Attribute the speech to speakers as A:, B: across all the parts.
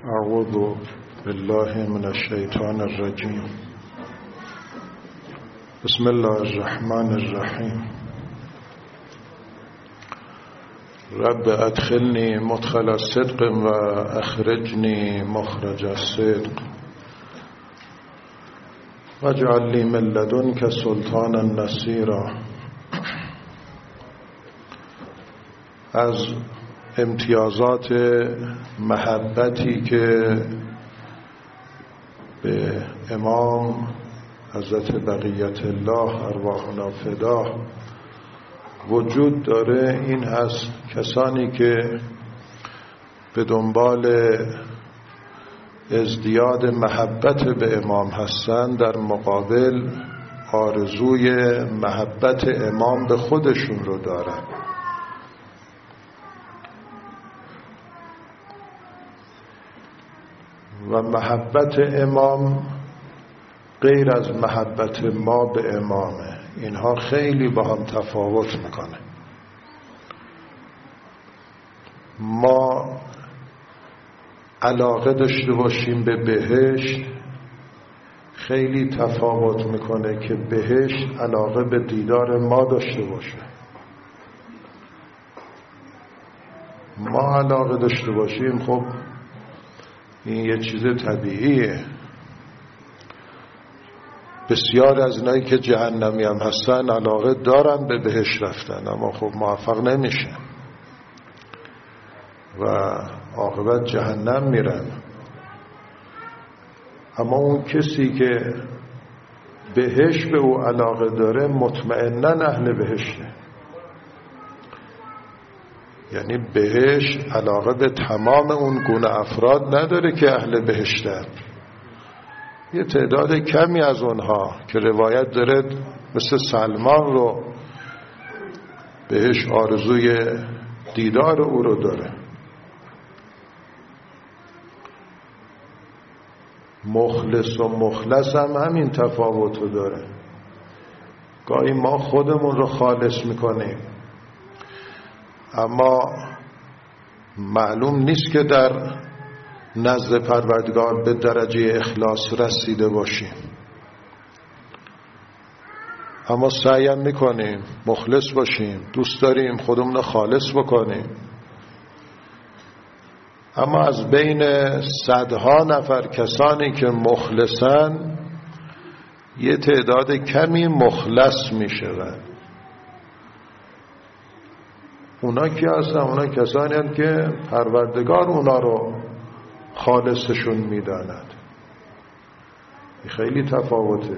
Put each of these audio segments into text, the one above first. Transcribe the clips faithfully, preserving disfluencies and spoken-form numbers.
A: اعوذ بالله من الشیطان الرجیم. بسم الله الرحمن الرحیم. رب ادخلنی مدخل الصدق و اخرجنی مخرج الصدق واجعل لی من لدنک سلطانا نصیرا. از امتیازات محبتی که به امام حضرت بقیت الله ارواحنا فدا وجود داره این هست کسانی که به دنبال ازدیاد محبت به امام هستند در مقابل آرزوی محبت امام به خودشون رو دارن. و محبت امام غیر از محبت ما به امامه. اینها خیلی با هم تفاوت میکنه. ما علاقه داشته باشیم به بهشت خیلی تفاوت میکنه که بهشت علاقه به دیدار ما داشته باشه. ما علاقه داشته باشیم خب این یه چیز طبیعیه. بسیار از اینایی که جهنمی هم هستن علاقه دارن به بهشت رفتن اما خب موفق نمیشن و عاقبت جهنم میرن. اما اون کسی که بهشت به او علاقه داره مطمئناً اهل بهشته. یعنی بهشت علاقه به تمام اون گونه افراد نداره که اهل بهشتن. یه تعداد کمی از اونها که روایت داره مثل سلمان رو بهش آرزوی دیدار او رو داره. مخلص و مخلص هم همین تفاوت رو داره. گاهی ما خودمون رو خالص میکنیم اما معلوم نیست که در نزد پروردگار به درجه اخلاص رسیده باشیم، اما سعی میکنیم مخلص باشیم، دوست داریم خودمون رو خالص بکنیم. اما از بین صدها نفر کسانی که مخلصن یه تعداد کمی مخلص میشوند. اونا کی هستن؟ اونا کسانی هستند که پروردگار اونا رو خالصشون میداند. خیلی تفاوته.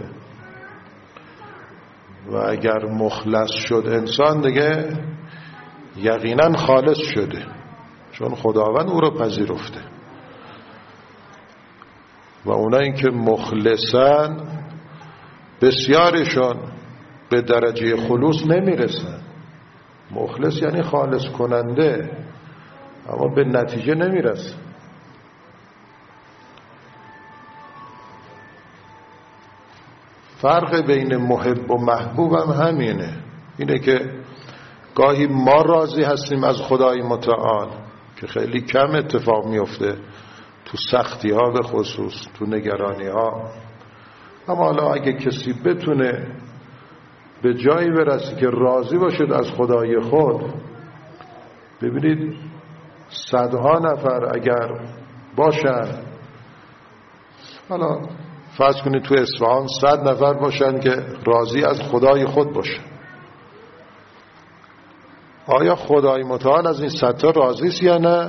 A: و اگر مخلص شد انسان دیگه یقینا خالص شده، چون خداوند او رو پذیرفته. و اونایی که مخلصن بسیارشون به درجه خلوص نمیرسن. مخلص یعنی خالص کننده اما به نتیجه نمیرسه. فرق بین محب و محبوب هم همینه. اینه که گاهی ما راضی هستیم از خدای متعال که خیلی کم اتفاق میفته تو سختی ها به خصوص، تو نگرانی ها. اما حالا اگه کسی بتونه به جایی برسه که راضی باشد از خدای خود، ببینید صدها نفر اگر باشن، حالا فرض کنید تو اصفهان صد نفر باشن که راضی از خدای خود باشن، آیا خدای متعال از این صد تا راضی است یا نه؟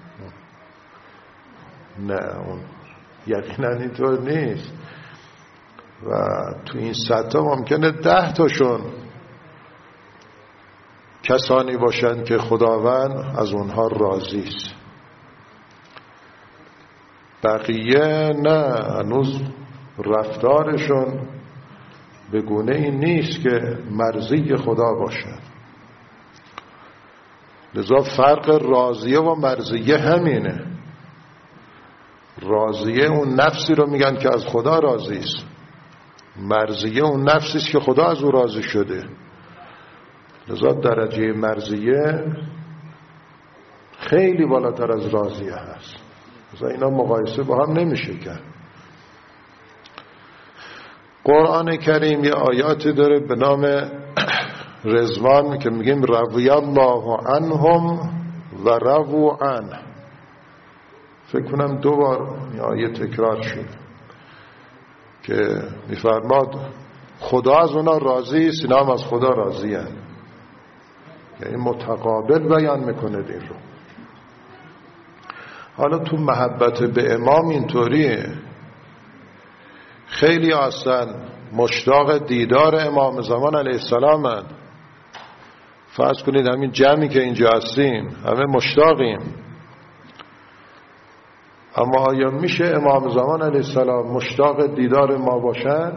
A: نه، اون یقینا اینطور نیست. و تو این صد تا ممکنه ده تاشون کسانی باشن که خداوند از اونها راضی است. بقیه نه، هنوز رفتارشون به گونه این نیست که مرضی خدا باشن. لذا فرق راضیه و مرضیه همینه. راضیه اون نفسی رو میگن که از خدا راضی است، مرضیه اون نفسی است که خدا از او راضی شده. لذا درجه مرضیه خیلی بالاتر از راضیه هست. مثلا اینا مقایسه با هم نمیشه کرد. قرآن کریم یه آیاتی داره به نام رضوان که میگیم رضی الله عنهم و رضوا عنه. فکر کنم دو بار این آیه تکرار شد که میفرماد خدا از اونا راضی است، اینا هم از خدا راضی هستند. یعنی متقابل بیان میکنه این رو. حالا تو محبت به امام اینطوریه، خیلی هستن مشتاق دیدار امام زمان علیه السلام هستند. فرض کنید همین جمعی که اینجا هستیم همه مشتاقیم، اما آیا میشه امام زمان علیه السلام مشتاق دیدار ما باشن؟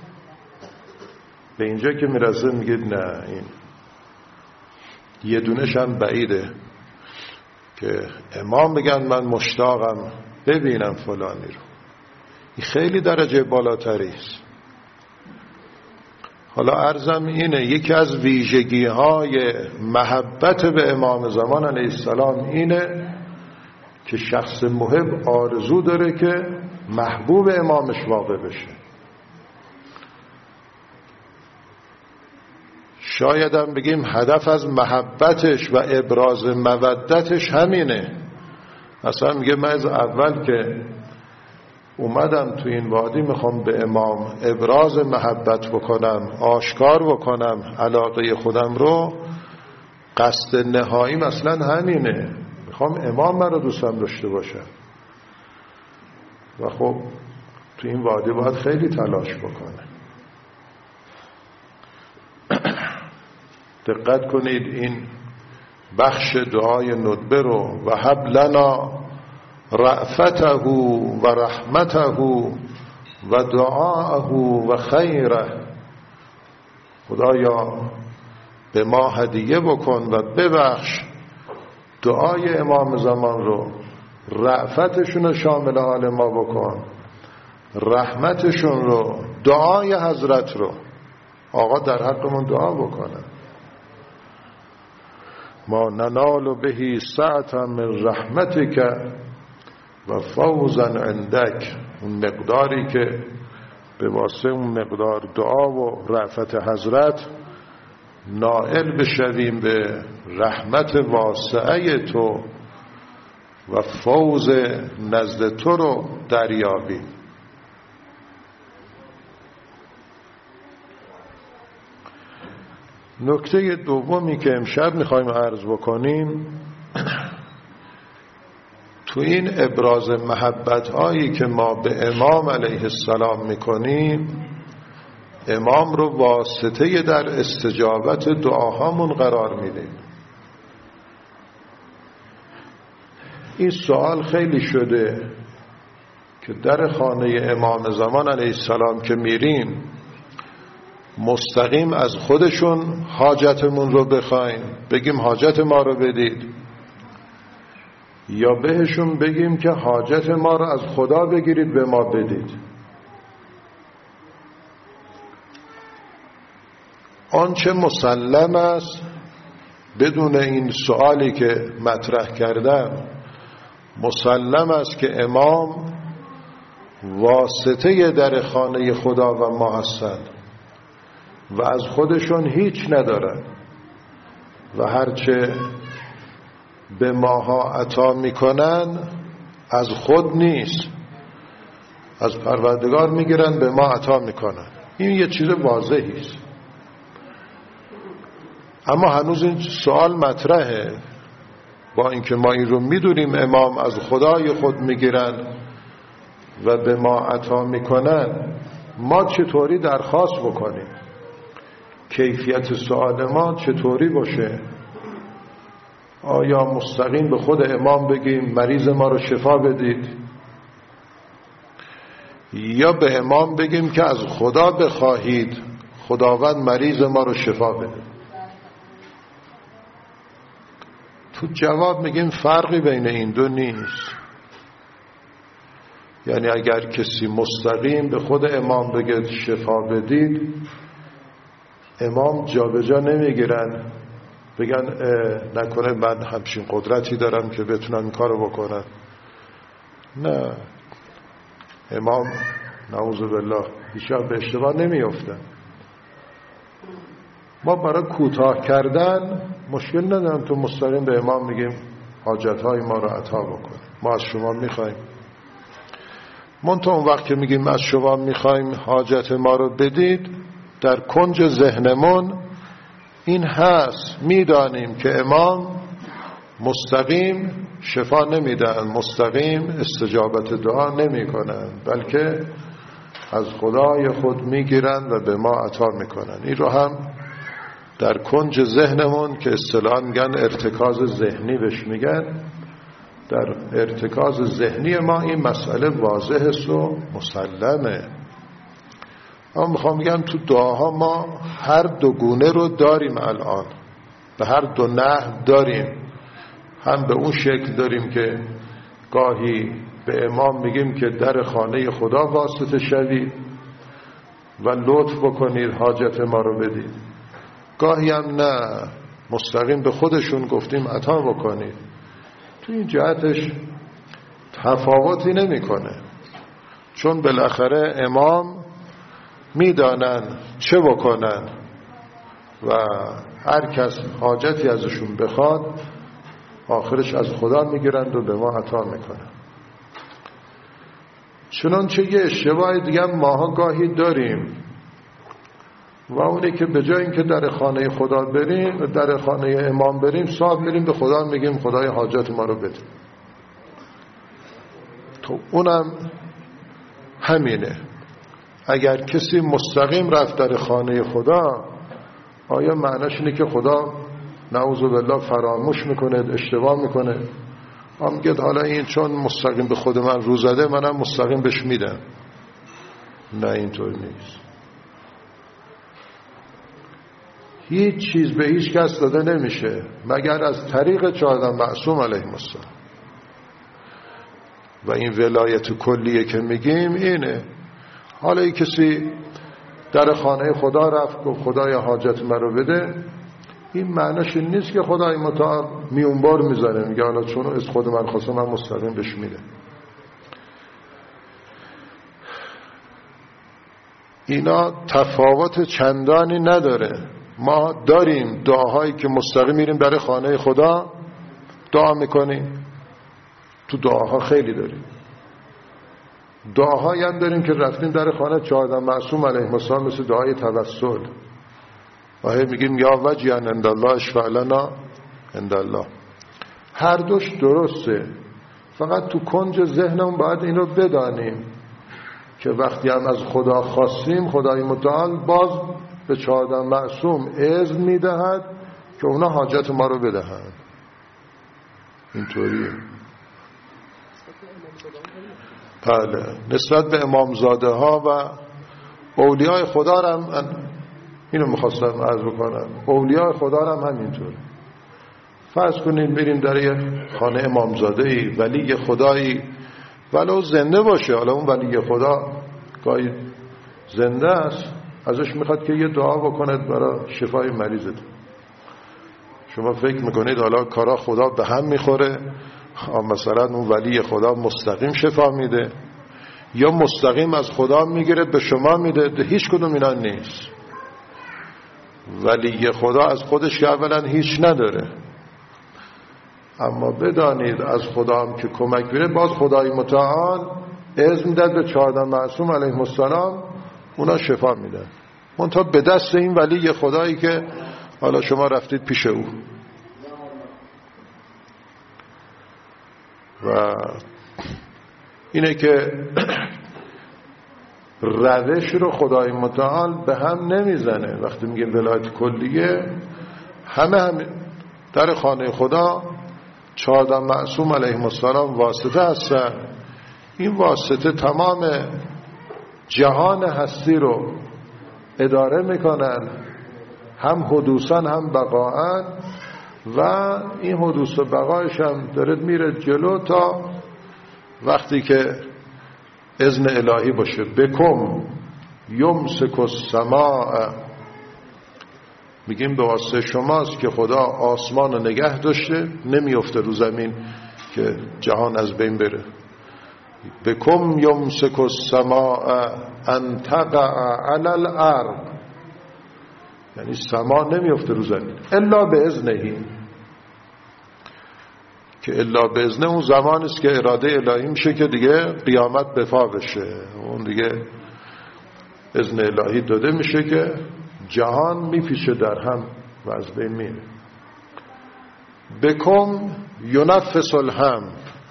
A: به اینجا که میرسه میگید نه، این یه دونش هم بعیده که امام بگن من مشتاقم ببینم فلانی رو. این خیلی درجه بالاتری است. حالا عرضم اینه یکی از ویژگی های محبت به امام زمان علیه السلام اینه که شخص محب آرزو داره که محبوب امامش واقع بشه. شاید هم بگیم هدف از محبتش و ابراز مودتش همینه. اصلا میگه من از اول که اومدم تو این وادی میخوام به امام ابراز محبت بکنم، آشکار بکنم علاقه خودم رو، قصد نهایی مثلا همینه، میخوام امام من رو دوستم داشته باشم. و خب تو این وادی باید خیلی تلاش بکنه. دقت کنید این بخش دعای ندبه رو و هب لنا رأفته و رحمته و دعاءه و خیره، خدایا به ما هدیه بکن و ببخش دعای امام زمان رو، رأفتشون رو شامل حال ما بکن، رحمتشون رو، دعای حضرت رو. آقا در حقمون دعا بکنه. ما ننال بهی سعتا من رحمتک و فوزا عندک، اون مقداری که به واسه اون مقدار دعا و رأفت حضرت نائل بشویم به رحمت واسعه تو و فوز نزد تو رو دریابیم. نکته دومی که امشب میخوایم عرض بکنیم، تو این ابراز محبت هایی که ما به امام علیه السلام میکنیم، امام رو واسطه در استجابت دعاهامون قرار میدیم. این سوال خیلی شده که در خانه امام زمان علیه السلام که میریم مستقیم از خودشون حاجتمون رو بخوایم، بگیم حاجت ما رو بدید، یا بهشون بگیم که حاجت ما رو از خدا بگیرید به ما بدید. آنچه مسلم است بدون این سوالی که مطرح کردم، مسلم است که امام واسطه در خانه خدا و ما هستند و از خودشون هیچ ندارن و هرچه به ماها عطا میکنن از خود نیست، از پروردگار میگیرن به ما عطا میکنن. این یه چیز واضحی است. اما هنوز این سوال مطرحه، با اینکه ما این رو میدونیم امام از خدای خود میگیرن و به ما عطا میکنن، ما چطوری درخواست بکنیم؟ کیفیت سوال ما چطوری باشه؟ آیا مستقیم به خود امام بگیم مریض ما رو شفا بدید، یا به امام بگیم که از خدا بخواهید خداوند مریض ما رو شفا بده؟ تو جواب میگیم فرقی بین این دو نیست. یعنی اگر کسی مستقیم به خود امام بگه شفا بدید، امام جا به جا نمیگیرن بگن نکنه من همچین قدرتی دارم که بتونم این کارو بکنم. نه، امام نعوذ بالله هیچ وقت به اشتباه نمی‌افته. ما برای کوتاه کردن مشکل ندارم، تو مستقیم به امام میگیم حاجت‌های ما رو عطا بکن، ما از شما میخوایم. منتها اون وقت که میگیم از شما میخوایم حاجت ما رو بدید، در کنج ذهنمون این هست، میدانیم که امام مستقیم شفا نمیدن، مستقیم استجابت دعا نمی کنن، بلکه از خدای خود میگیرن و به ما عطا میکنن. این رو هم در کنج ذهنمون که اصطلاحاً میگن ارتکاز ذهنی بهش میگن، در ارتکاز ذهنی ما این مسئله واضح است و مسلمه. اما میخوام بگم تو دعاها ما هر دو گونه رو داریم، الان به هر دو نحو داریم. هم به اون شکل داریم که گاهی به امام میگیم که در خانه خدا واسطه شوید و لطف بکنید حاجت ما رو بدید. گاهی هم نه، مستقیم به خودشون گفتیم عطا بکنید. تو این جهتش تفاوتی نمیکنه، چون بالاخره امام میدانن چه بکنن و هر کس حاجتی ازشون بخواد آخرش از خدا میگیرند و به ما عطا میکنن. چنانچه یه اشتباه دیگه ماها گاهی داریم و اونه که به جای اینکه در خانه خدا بریم، در خانه امام بریم، صاحب میریم به خدا میگیم خدای حاجت ما رو بده. تو اونم همینه. اگر کسی مستقیم رفت در خانه خدا، آیا معنیش اینه که خدا نعوذ بالله فراموش میکنه، اشتباه میکنه؟ هم میگه حالا این چون مستقیم به خود من رو زده، منم مستقیم بهش میدم. نه، اینطور نیست. هیچ چیز به هیچ کس داده نمیشه مگر از طریق چهارده معصوم علیهم السلام. و این ولایت کلیه که میگیم اینه. حالا این کسی در خانه خدا رفت گفت خدای حاجت من رو بده، این معنیش این نیست که خدای متعال میونبار میذاره میگه حالا چون از خود من خواستم من مستقیم بهش میده. اینا تفاوت چندانی نداره. ما داریم دعاهایی که مستقیم میریم در خانه خدا دعا میکنیم، تو دعاها خیلی داریم. دعاهایی هم داریم که رفتیم در خانه چهارده معصوم علیهم السلام، مثل دعای توسل و هی میگیم یا وجیان عند الله اشفع لنا عند الله. هر دوش درسته، فقط تو کنج ذهنمون باید این رو بدانیم که وقتی هم از خدا خواستیم، خدای متعال باز به چهارده معصوم اذن میدهد که اونا حاجت ما رو بدهند. اینطوریه. بله، نسبت به امامزاده ها و اولیاء خدا هم اینو میخواستم عرض بکنم، اولیاء خدا هم همینطور. فرض کنید میریم در یه خانه امامزاده‌ای، ولی خدایی ولو زنده باشه، حالا اون ولی خدا گاهی زنده است، ازش میخواد که یه دعا بکند برای شفای مریضت. شما فکر میکنید حالا کارا خدا به هم میخوره، مثلا اون ولی خدا مستقیم شفا میده یا مستقیم از خدا میگیره به شما میده؟ هیچ کدوم اینا نیست. ولی خدا از خودش که اولا هیچ نداره، اما بدانید از خدا هم که کمک بیره، باز خدای متعال اذن داد به چهارده معصوم علیهم السلام، اونا شفا میدن. منتها به دست این ولی خدایی که حالا شما رفتید پیش او. و اینه که روش رو خدای متعال به هم نمیزنه. وقتی میگه ولایت کلیه، همه هم در خانه خدا چهارده معصوم علیهم السلام واسطه هستن. این واسطه تمام جهان هستی رو اداره میکنن، هم حدوثاً هم بقاءً، و این حدوث و بقایش هم داره میره جلو تا وقتی که اذن الهی باشه. بکم یمسک السماء، میگیم به واسطه شماست که خدا آسمان رو نگه داشته، نمیفته رو زمین که جهان از بین بره. بکم یمسک السماء ان تقع علی الارض، یعنی سما نمیفته رو زمین الا به اذنه، که الا به اذنه اون زمان است که اراده الهی میشه که دیگه قیامت بپا بشه، اون دیگه اذن الهی داده میشه که جهان میپیچه در هم و از بین میره. بکم ینفس الهم،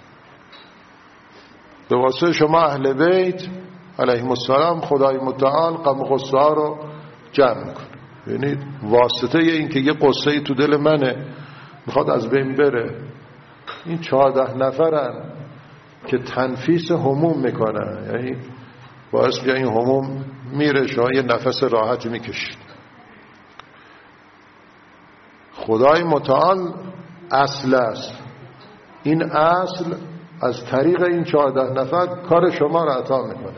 A: به واسطه شما اهل بیت علیهم السلام خدای متعال غم و غصه ها رو جمع میکنه. ببینید واسطه این که یه قصه ای تو دل منه میخواد از بین بره، این چهارده نفرن که تنفیس هموم میکنن، یعنی باعث میشه این هموم میره، شما یه نفس راحتی میکشید. خدای متعال اصل است، این اصل از طریق این چهارده نفر کار شما را عطا میکنه.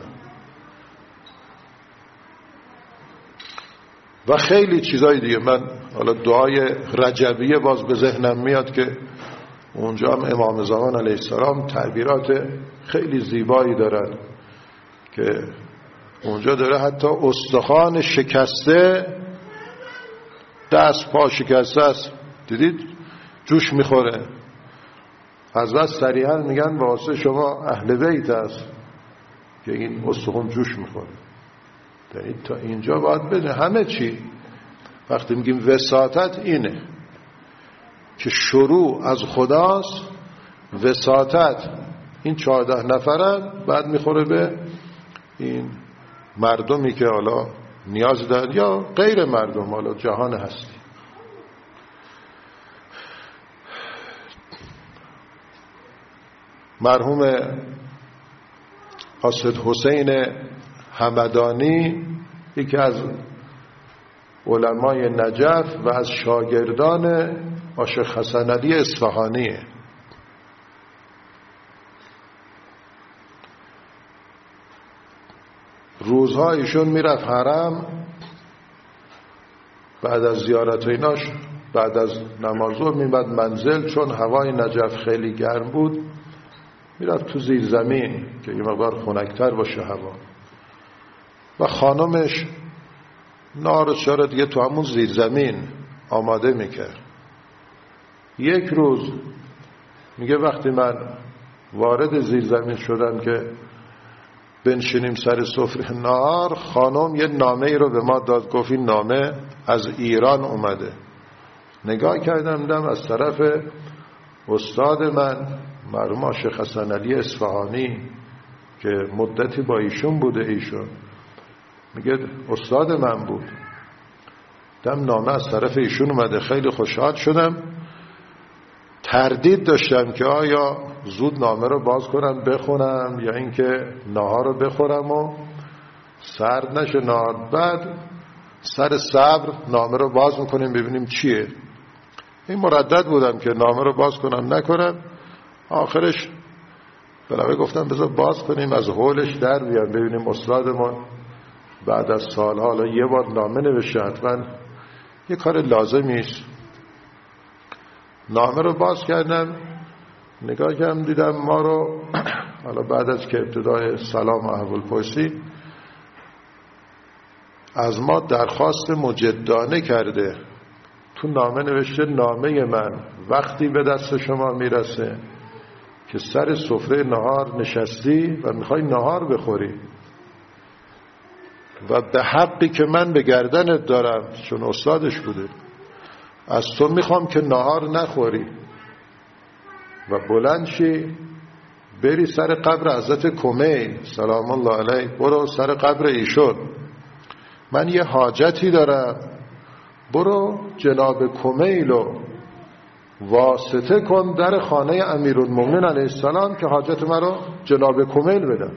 A: و خیلی چیزای دیگه. من حالا دعای رجبیه باز به ذهنم میاد که اونجا هم امام زمان علیه السلام تعبیرات خیلی زیبایی دارن که اونجا داره حتی استخوان شکسته، دست پا شکسته است، دیدید جوش میخوره. حضرت صریحا میگن واسه شما اهل بیت است که این استخوان جوش میخوره. یعنی تا اینجا باید بده همه چی. وقتی میگیم وساطت اینه که شروع از خداست، وساطت این چهارده نفرن، بعد میخوره به این مردمی که حالا نیاز دارن یا غیر مردم، حالا جهان هستی. مرحوم قاصد حسین همدانی یکی از علمای نجف و از شاگردان عاشق حسن علی اصفهانیه. روزها ایشون میرفت حرم، بعد از زیارت و ایناش بعد از نماز ظهر میمد منزل، چون هوای نجف خیلی گرم بود میرفت تو زیر زمین که یه مقدار خنک‌تر باشه هوا، و خانمش نار و چاره دیگه تو همون زیر زمین آماده میکرد. یک روز میگه وقتی من وارد زیر زمین شدم که بنشینیم سر سفره نهار، خانم یه نامه ای رو به ما داد، گفت این نامه از ایران اومده. نگاه کردم دیدم از طرف استاد من مرحوم عاشق حسن علی اصفهانی که مدتی با ایشون بوده، ایشون میگه استاد من بود. دم نامه از طرف ایشون اومده، خیلی خوشحال شدم. تردید داشتم که آیا زود نامه رو باز کنم بخونم یا اینکه نهار رو بخورم و سرد نشه نهار. بعد سر صبر نامه رو باز میکنیم ببینیم چیه. این مردد بودم که نامه رو باز کنم نکنم. آخرش بلاوی گفتم بذار باز کنیم از حولش در بیان ببینیم استادمون بعد از سالها حالا یه بار نامه نوشته، حتما یه کار لازمی است. نامه رو باز کردم، نگاه کردم دیدم ما رو حالا بعد از که ابتدای سلام و احوالپرسی از ما درخواست مجدانه کرده. تو نامه نوشته نامه من وقتی به دست شما میرسه که سر سفره نهار نشستی و میخوای نهار بخوری و به حقی که من به گردنت دارم، چون استادش بوده، از تو میخوام که نهار نخوری و بلند شی بری سر قبر حضرت کمیل سلام الله علیه، برو سر قبر ایشون، من یه حاجتی دارم، برو جناب کمیلو واسطه کن در خانه امیرالمومنین علیه السلام که حاجت من رو جناب کمیل بدم.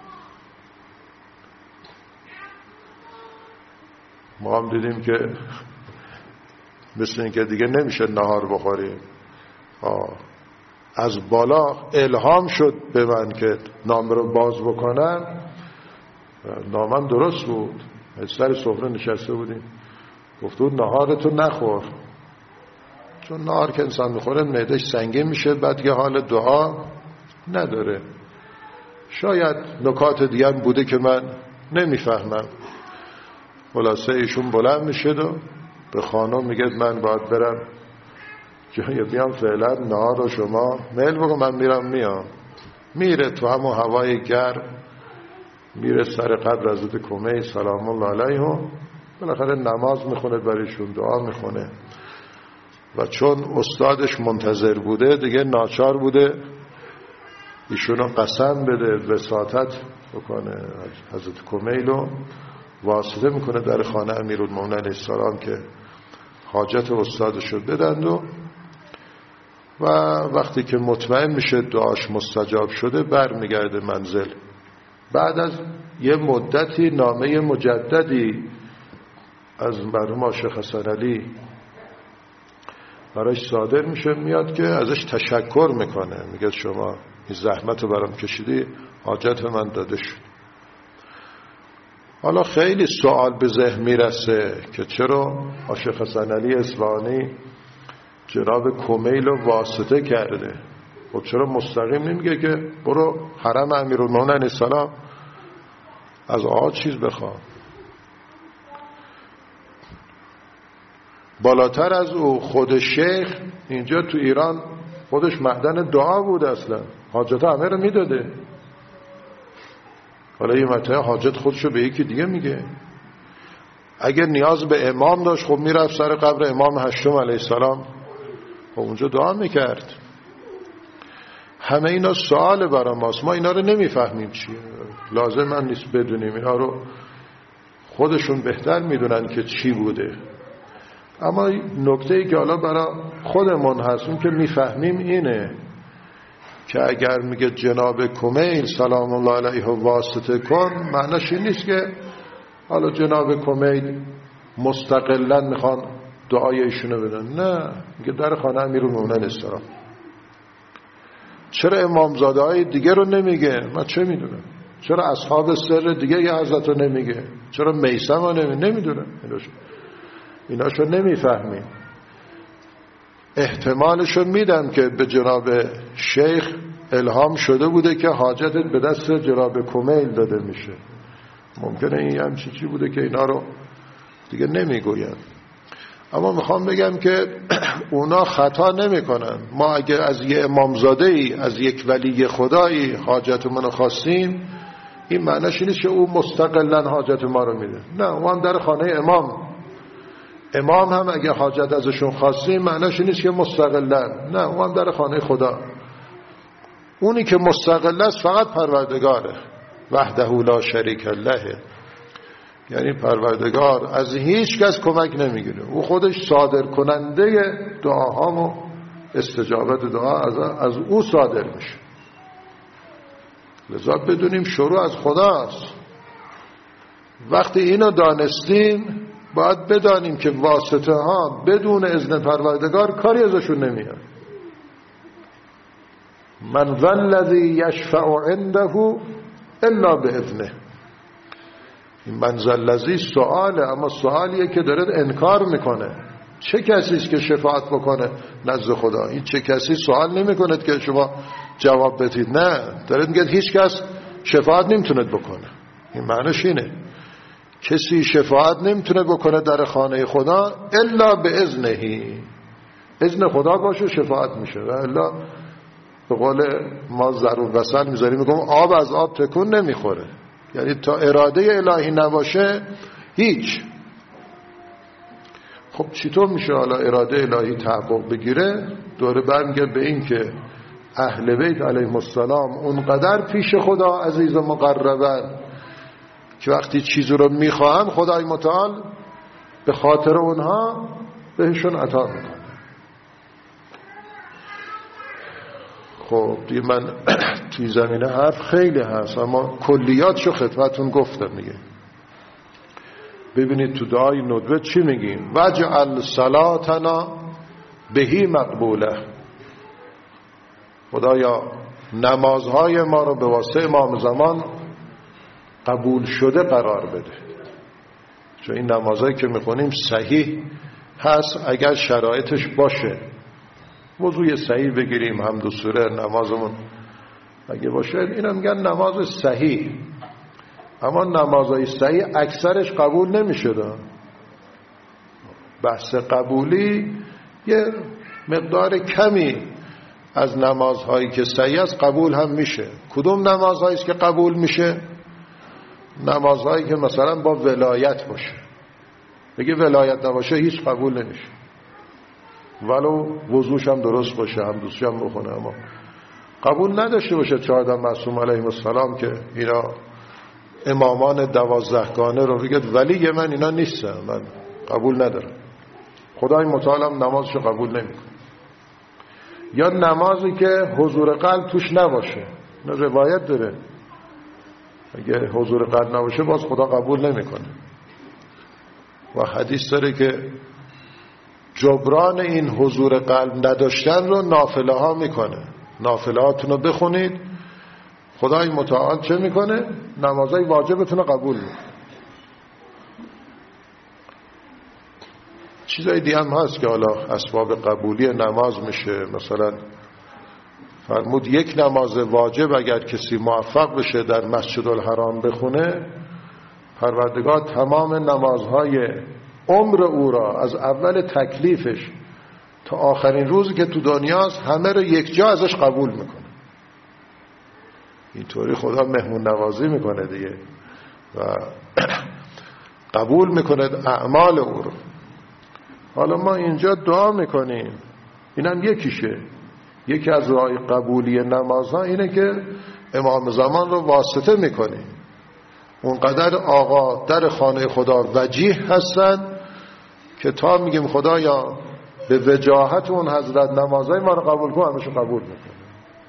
A: ما هم دیدیم که مثل این که دیگه نمیشه نهار بخوریم. آه. از بالا الهام شد به من که نامه رو باز بکنم. نامم درست بود، سر سفره نشسته بودیم، گفت بود نهارتو نخور، چون نهار که انسان میخوره معده‌اش سنگین میشه، بعد یه حال دعا نداره. شاید نکات دیگه بوده که من نمیفهمم. خلاصه ایشون بلند میشه و به خانم میگه من باید برم جایی بیام فعلا نهار رو شما میل بگو، من میرم میام. میره تو همون هوای گرم، میره سر قبر حضرت کمیل سلام الله علیه، بالاخره نماز میخونه برایشون، دعا میخونه و چون استادش منتظر بوده دیگه ناچار بوده ایشونو قسم بده وساطت بکنه. حضرت کمیلو واسطه میکنه در خانه امیرالمومنین علیه السلام که حاجت استادشو بدند و و وقتی که مطمئن میشه دعاش مستجاب شده بر میگرده منزل. بعد از یه مدتی نامه مجددی از مرحوم شیخ حسن علی براش صادر میشه، میاد که ازش تشکر میکنه، میگه شما این زحمت رو برام کشیدی، حاجت من داده شد. حالا خیلی سوال به ذهن میرسه که چرا شیخ حسن علی اصفهانی جناب کمیل رو واسطه کرده؟ خب چرا مستقیم نمیگه که برو حرم امیرالمومنین علیه السلام از آقا چیز بخوام؟ بالاتر از او خود شیخ اینجا تو ایران خودش معدن دعا بود، اصلا حاجت همه رو میداده. حالا یه متى حاجت خودشو به یکی دیگه میگه. اگر نیاز به امام داشت خب میرفت سر قبر امام هشتم علیه السلام، خب اونجا دعا میکرد. همه اینا سوال برای ماست، ما اینا رو نمیفهمیم چیه. لازم من نیست بدونیم، اینا رو خودشون بهتر میدونن که چی بوده. اما نکته‌ای که حالا برای خودمون هست اون که میفهمیم اینه که اگر میگه جناب کمیل سلام الله علیه واسطه کن، معنیش این نیست که حالا جناب کمیل مستقلاً میخوان دعای ایشونو بدن. نه، میگه در خانه امیرالمومنین السلام. چرا امامزاده های دیگه رو نمیگه؟ من چه میدونم؟ چرا اصحاب سر دیگه یه حضرت رو نمیگه؟ چرا میثم رو نمیگه؟ نمیدونم. ایناشو نمیفهمیم. احتمالشو میدم که به جناب شیخ الهام شده بوده که حاجتت به دست جناب کمیل داده میشه. ممکنه این همچی چی بوده که اینا رو دیگه نمیگوین. اما میخوام بگم که اونا خطا نمیکنن. ما اگه از یه امامزاده ای، از یک ولی خدایی حاجتمون رو خواستیم، این معنیش نیست که او مستقلا حاجت ما رو میده. نه، او هم در خانه امام. امام هم اگه حاجت ازشون خواستیم معنیش نیست که مستقلا. نه، او هم در خانه خدا. اونی که مستقل است فقط پروردگاره، وحده لا شریک له. یعنی پروردگار از هیچ کس کمک نمیگیره، او خودش صادر کننده دعاهام و استجابت دعا از, از او صادر میشه. لذا بدونیم شروع از خداست. وقتی اینو دانستیم باید بدانیم که واسطه ها بدون اذن پروردگار کاری ازشون نمیاد. من ذا الذی یشفع عنده الا باذنه. این من ذا الذی سؤاله، اما سؤالیه که داره انکار میکنه. چه کسی است که شفاعت بکنه نزد خدا؟ این چه کسی سوال نمیکنه که شما جواب بدید. نه، داره میگه هیچ کس شفاعت نمیتونه بکنه. این معنیش اینه کسی شفاعت نمیتونه بکنه در خانه خدا الا به اذنهی. اذن خدا باشه شفاعت میشه، و الا به قول ما ضرور وصل میذاریم میگم آب از آب تکون نمیخوره. یعنی تا اراده الهی نباشه هیچ. خب چطور میشه حالا اراده الهی تحقق بگیره؟ دوره برمیگرد به این که اهل بیت علیهم السلام اونقدر پیش خدا عزیز و مقربن که وقتی چیزی رو میخواهن خدای متعال به خاطر اونها بهشون عطا میکنه. خب دیگه من توی زمینه حرف خیلی هست، اما کلیاتشو خدمتون گفتم دیگه. ببینید تو دعای ندوه چی میگیم؟ وجعل صلاتنا بهی مقبوله. خدایا نمازهای ما رو به واسطه امام زمان قبول شده قرار بده. چون این نمازهایی که میخونیم صحیح هست اگر شرایطش باشه. وضوی صحیح بگیریم، حمد و سوره، نمازمون اگه باشه اینا میگن نماز صحیح. اما نمازهای صحیح اکثرش قبول نمیشه. بحث قبولی یه مقدار کمی از نمازهایی که صحیح است قبول هم میشه. کدوم نمازهایی است که قبول میشه؟ نمازهایی که مثلا با ولایت باشه. بگه ولایت نباشه هیچ قبول نمیشه، ولو وضوش هم درست باشه، هم دوستش هم بخونه، اما قبول نداشته باشه. چهارده معصوم علیهم السلام که اینا امامان دوازدهگانه رو بگید ولی من اینا نیستم، من قبول ندارم. خدای متعال هم نمازشو قبول نمیکنه. یا نمازی که حضور قلب توش نباشه، نه روایت داره اگه حضور قلب نباشه باز خدا قبول نمیکنه. و حدیث داره که جبران این حضور قلب نداشتن رو نافله ها میکنه. نافله هاتون رو بخونید، خدای متعال چه میکنه؟ نمازهای واجبتون رو قبول میکنه. چیزای دیگه هم هست که حالا اسباب قبولی نماز میشه. مثلا فرمود یک نماز واجب اگر کسی موفق بشه در مسجد الحرام بخونه، پروردگار تمام نمازهای عمر او را از اول تکلیفش تا آخرین روزی که تو دنیاست همه رو یک جا ازش قبول میکنه. اینطوری خدا مهمون نوازی میکنه دیگه و قبول میکنه اعمال او رو. حالا ما اینجا دعا میکنیم، اینم یکیشه. یکی از راه قبولی نمازها اینه که امام زمان رو واسطه میکنیم. اونقدر آقا در خانه خدا وجیه هستن که تا میگیم خدایا به وجاهت اون حضرت نمازهای ما رو قبول کن، همشو قبول میکنه.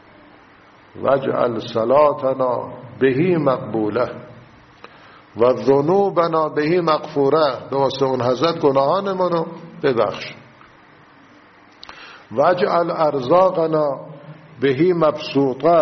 A: وجعل صلاتنا بهی مقبوله و ذنوبنا بهی مغفوره. به واسطه اون حضرت گناهان ما رو ببخش. وجعل ارزاقنا بهی مبسوطه.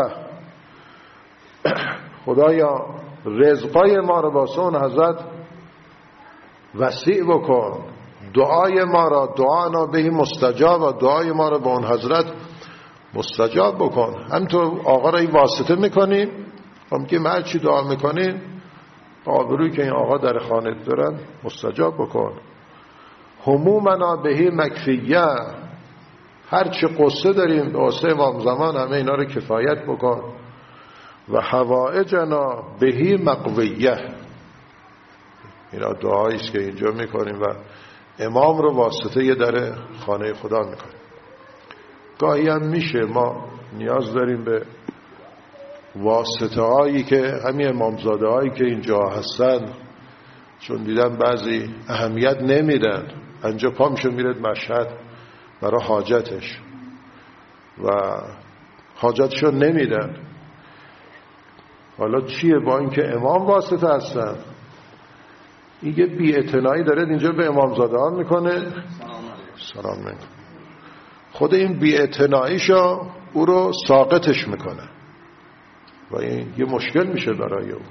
A: خدایا رزقای ما رو واسه اون حضرت وسیع بکن. دعای ما را دعانا بهی مستجاب و دعای ما رو به اون حضرت مستجاب بکن. همینطور آقا را این واسطه میکنیم. هم که ما چی دعا میکنیم آبروی که این آقا در خانه دارن مستجاب بکن. همومنا بهی مکفیه. هر چی قصه داریم به واسه امام زمان همه اینا رو کفایت بکن. و حوائجنا بهی مقویه. اینا دعایی است که اینجا میکنیم و امام رو واسطه یه در خانه خدا میکنیم. گاهی هم میشه ما نیاز داریم به واسطه هایی که همین امامزاده هایی که اینجا هستن، چون دیدم بعضی اهمیت نمیدن، انجا پا میشه میرد مشهد برای حاجتش و حاجتشو نمیدن. حالا چیه؟ با اینکه امام واسطه هستن این یه بی اعتنایی داره اینجا به امامزاده ها میکنه. سلام میکنه. خود این بی اعتناییشو او رو ساقطش میکنه و این یه مشکل میشه برای او.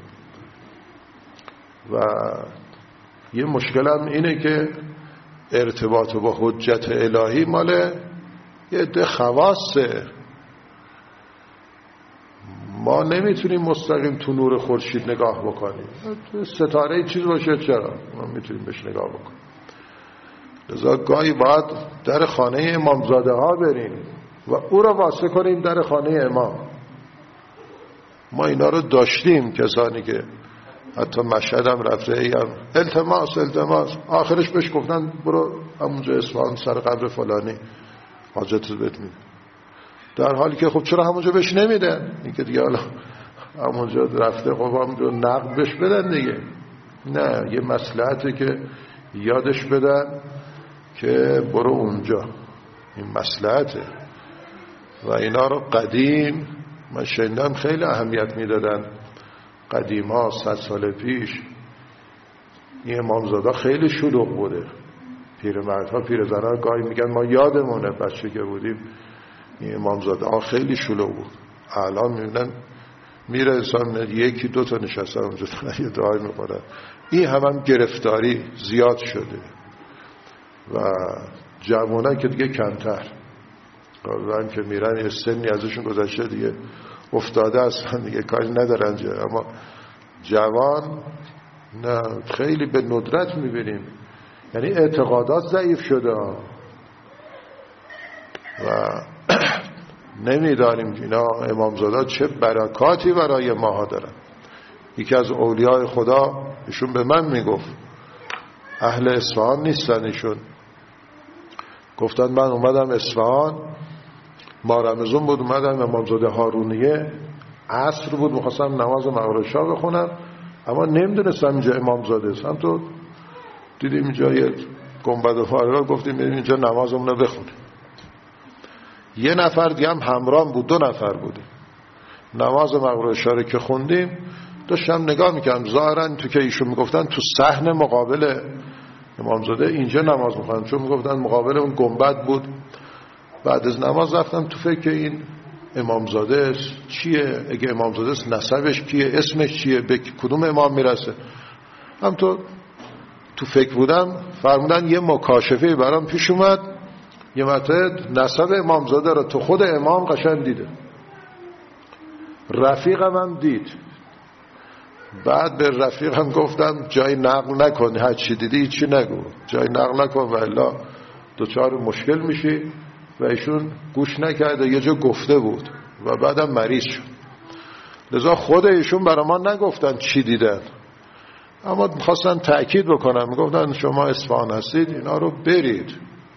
A: و یه مشکل هم اینه که ارتباط با حجت الهی مال یه عده خواصه. ما نمیتونیم مستقیم تو نور خورشید نگاه بکنیم. ستاره چیز باشه چرا ما میتونیم بهش نگاه بکنیم. لذا گاهی باید در خانه امامزاده ها بریم و او را واسه کنیم در خانه امام. ما اینا رو داشتیم، کسانی که حتی مشهد هم رفته ایم التماس التماس آخرش بهش گفتن برو همونجا اصفهان سر قبر فلانی حاجت رو بهت میده، در حالی که خب چرا همونجا بهش نمیدن؟ این که دیگه حالا همونجا رفته خب همونجا نقد بهش بدن دیگه. نه، یه مصلحته که یادش بدن که برو اونجا، این مصلحته. و اینا رو قدیم من شنیدم خیلی اهمیت میدادن. قدیم ها صد سال پیش این امامزاده خیلی شلوغ بوده. پیرمردها پیرزنها گاهی میگن ما یادمونه بچه که بودیم این امامزاده ها خیلی شلوغ بود. الان میبینن میره انسان یکی دو تا نشسته اونجا یه دعای میکنن. این هم هم گرفتاری زیاد شده و جوانان که دیگه کمتر، قربان که میرن یه سنی ازشون گذشته دیگه افتاده هستن دیگه کاری ندارن جا. اما جوان نه، خیلی به ندرت میبینیم، یعنی اعتقادات ضعیف شده و نمیدانیم اینا امامزاده چه برکاتی برای ماها دارن. یکی از اولیاء خدا ایشون به من میگفت، اهل اصفهان نیستن ایشون، گفتن من اومدم اصفهان، ما رمضان بود، اومدم امامزاده هارونیه، عصر بود، میخواستم نماز مغرب شاه بخونم اما نمیدونستم اینجا امامزاده است. هم تو دیدیم اینجا یه گنبد و فارغ، گفتیم بریم اینجا نمازمون رو بخونیم. یه نفر دیگه هم همراه بود، دو نفر بودیم. نماز مغرب شاه که خوندیم داشتم نگاه میکردم، ظاهرا تو که ایشون میگفتن تو صحن مقابل امامزاده اینجا نماز میخوان، چون میگفتن مقابل اون گنبد بود. بعد از نماز رفتم تو فکر این امامزاده است چیه، اگه امامزاده است نسبش کیه، اسمش چیه، به کدوم امام میرسه. هم تو تو فکر بودم، فرمودن یه مکاشفه برام پیش اومد، یه مطلب نسب امامزاده رو تو خود امام قشنگ دیده، رفیقم هم دید. بعد به رفیقم گفتم جای نقل نکن، هر چی دیدی چی نگو، جای نقل نکن و الا دوچار مشکل میشی. و ایشون گوش نکرده، یه جا گفته بود و بعدم مریض شد. لذا خود ایشون برای ما نگفتن چی دیدن، اما میخواستن تأکید بکنن، میگفتن شما اصفهان هستید اینا رو برید.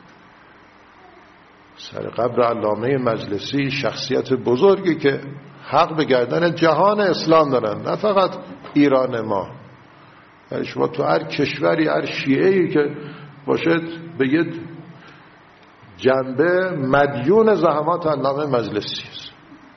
A: سر قبر علامه مجلسی، شخصیت بزرگی که حق به گردن جهان اسلام دارن، نه فقط ایران ما. یعنی شما تو هر کشوری، هر شیعه‌ای که باشد به یه جنبه مدیون زحمات علامه مجلسی است.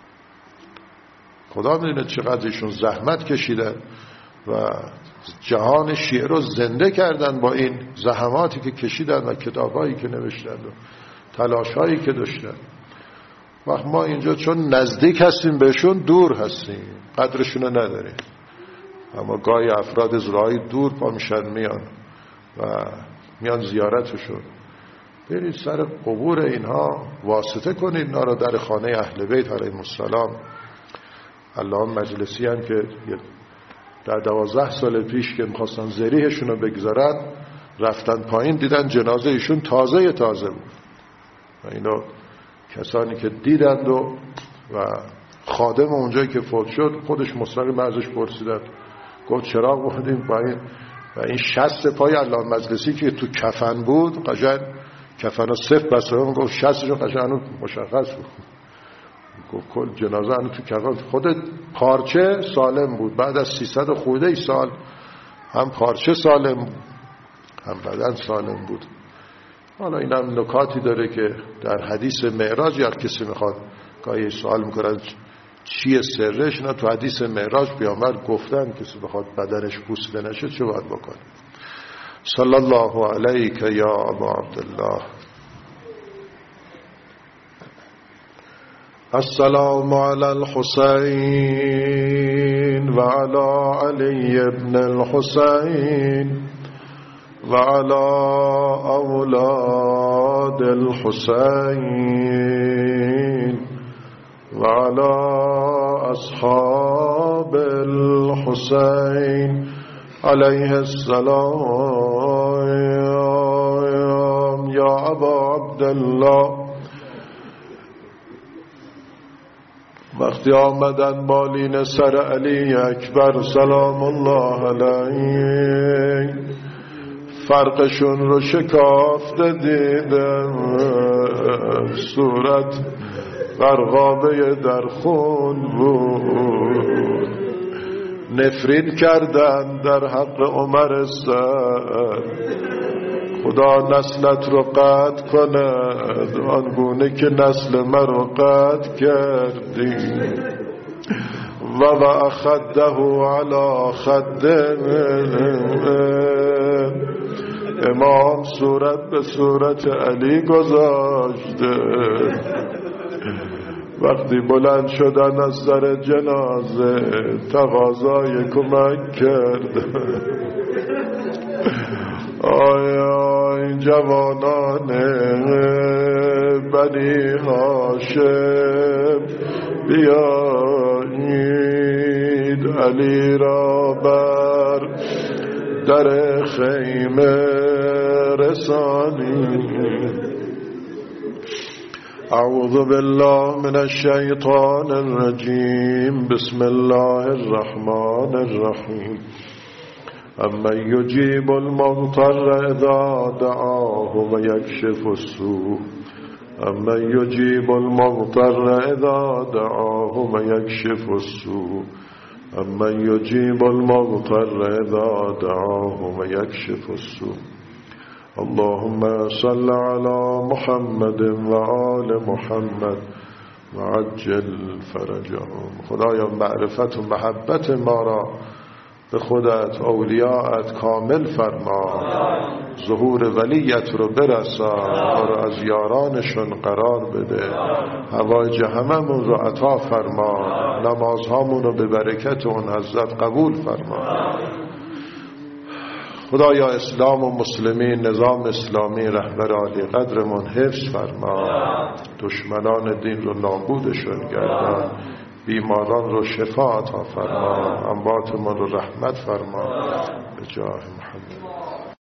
A: خدا میدونه چقدر ایشون زحمت کشیدن و جهان شیعه رو زنده کردن با این زحماتی که کشیدن و کتابایی که نوشتن و تلاشایی که داشتن. وقت ما اینجا چون نزدیک هستیم بهشون، دور هستیم، قدرشون رو نداریم. اما گاهی افراد از راهی دور پا میشن میان و میان زیارتشون. برید سر قبور اینها واسطه کنید، اینا رو در خانه اهل بیت علیهم السلام. علامه مجلسی هم که در دوازده سال پیش که میخواستن ذریحشون رو بگذارن، رفتن پایین دیدن جنازه ایشون تازه تازه بود. و اینو کسانی که دیدند و, و خادم اونجایی که فوت شد خودش مستقیم ازش پرسیدن، گفت چراغ بودیم پایین و این شست پای علامه مجلسی که تو کفن بود، قشنگ کفن رو صف بسته بود، گفت شستشون قشنگ مشخص بود. گفت کل جنازه هنو تو کفن، خود پارچه سالم بود، بعد از سیصد خورده ای سال هم پارچه سالم هم بدن سالم بود. حالا این هم نکاتی داره که در حدیث معراج یا کسی میخواد گاهی سوال میکنن چیه سرش، نه تو حدیث معراج پیامبر گفتن کسی بخواد بدنش پوسیده نشه چه باید بکنه. صلی الله علیک یا ابا عبدالله. السلام علی الحسین و علی علی ابن الحسین و علی اولاد الحسین و علی اصحاب الحسین علیه السلام. یا ابا عبدالله، وقتی آمدن بالین سر علی اکبر سلام الله علیه، فرقشون رو شکافته دیدم، صورت غرقابه در خون بود. نفرین کردن در حق عمر سر، خدا نسلت رو قطع کند آنگونه که نسل من رو قطع کردی. و و خده علی خده، امام صورت به صورت علی گذاشته. وقتی بلند شدن از سر جنازه تقاضای کمک کرد. آیا این جوانان بنی هاشم بیایید علی را بر در خیمه رسانید. اعوذ بالله من الشیطان الرجیم. بسم الله الرحمن الرحیم. اما یجیب المضطر اذا دعاه و یکشف السوء. اما یجیب المضطر اذا دعاه و یکشف السوء. اما یجیب المضطر اذا دعاه و یکشف السوء. اللهم صل على محمد و آل محمد و عجل فرجهم. خدایا معرفت و محبت ما را به خودت، اولیاءت کامل فرما، ظهور ولیت رو برسان، ما رو از یارانشون قرار بده، حوایج هممون رو عطا فرما، نمازهامون رو به برکت اون حضرت قبول فرما. خدایا اسلام و مسلمین، نظام اسلامی، رهبر عالی قدرمون حفظ فرما، دشمنان دین رو نابودشون گردان، بیماران رو شفا عطا فرما، امواتمون رو رحمت فرما، به جاه محمد.